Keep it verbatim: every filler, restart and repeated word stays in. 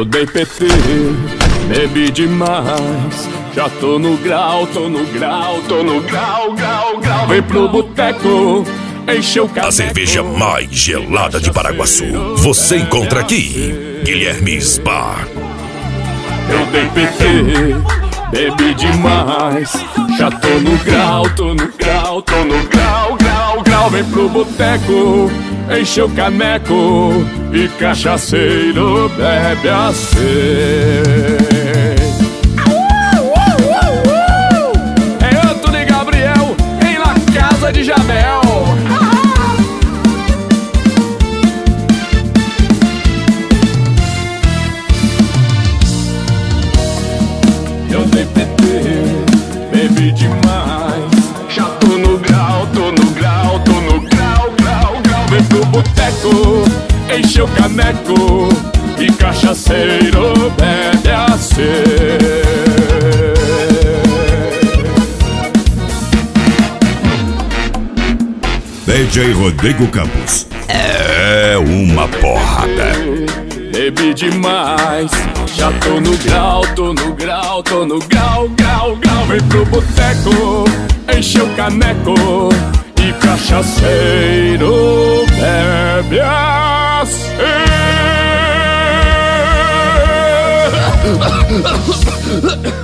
Eu dei P T, bebi demais. Já tô no grau, tô no grau, tô no grau, grau, grau. Vem pro boteco, encheu o caneco. A cerveja mais gelada de Paraguaçu você encontra aqui, Guilherme's Bar. Eu dei P T, bebi demais. Já tô no grau, tô no grau, tô no grau, grau, grau. Vem pro boteco, encheu o caneco e cachaceiro bebe assim. De Jabel. Eu dei P T, bebi demais. Já tô no grau, tô no grau, tô no grau, grau, grau. Vem pro boteco, encheu o caneco e cachaceiro bebe assim. D J Rodrigo Campos é uma porrada. Bebi demais, já tô no grau, tô no grau, tô no grau, grau, grau. Vem pro boteco, encheu o caneco e cachaceiro bebe assim.